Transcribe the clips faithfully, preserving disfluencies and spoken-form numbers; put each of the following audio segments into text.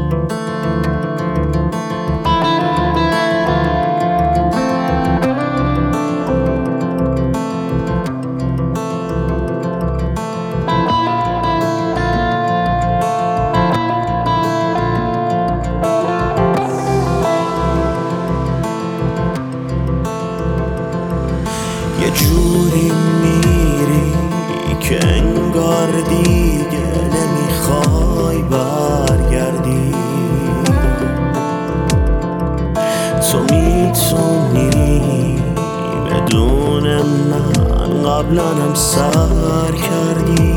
یه جوری میری که انگار دیگه نمیخوای برگردی. تو میتونی بدون من قبلنم سر کردی.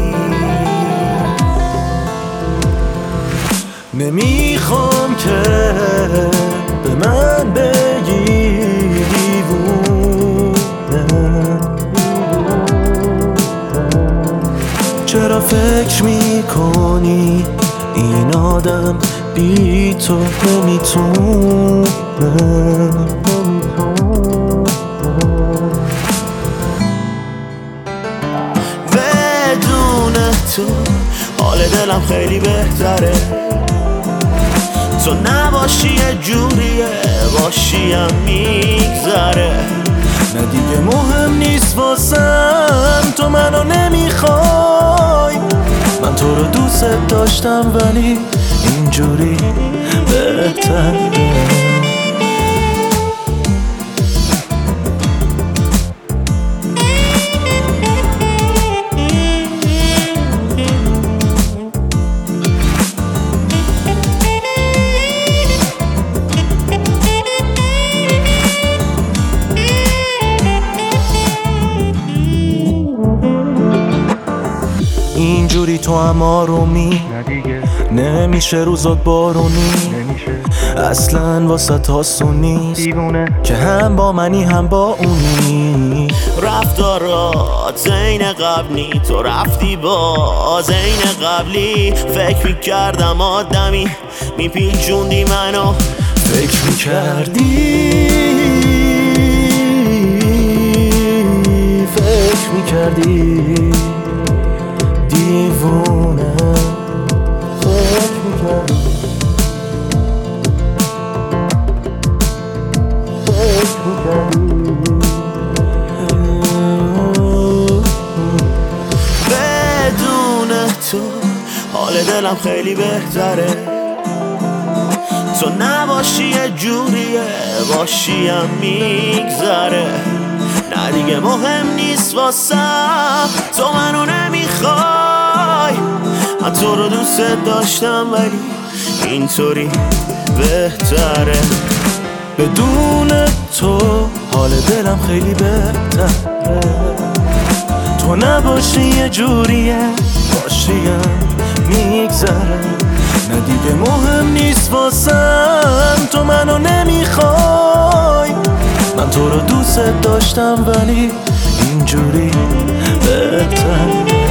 نمیخوام که به من بگی چرا فکر میکنی این آدم بی تو نمیتونه. بدون تو حال دلم خیلی بهتره. تو نباشی یه جوریه، باشیم میگذره. نه دیگه مهم نیست واسم تو منو نمیخوای. من تو رو دوست داشتم ولی اینجوری بهتره. اینجوری تو هم آرومی نمیشه روزات بارونی. اصلا واسه تاسو نیست که هم با منی هم با اونی. رفتارات عین قبلی، تو رفتی باز عین قبلی. فکر میکردم آدمی میپیچوندی منو. فکر میکردی فکر میکردی دیوونه. فکر میکردی فکر میکردی بدون تو حال دلم خیلی بهتره. تو نباشی یه جوریه، باشیم میگذره. نه دیگه مهم نیست واسم تو منو نمیخوای. من تو رو دوست داشتم ولی اینطوری بهتره. بدون تو حال دلم خیلی بهتره. تو نباشی یه جوریه، باشیم میگذره. نه دیگه مهم نیست واسم تو منو نمیخوای. من تو رو دوست داشتم ولی اینجوری بهتره.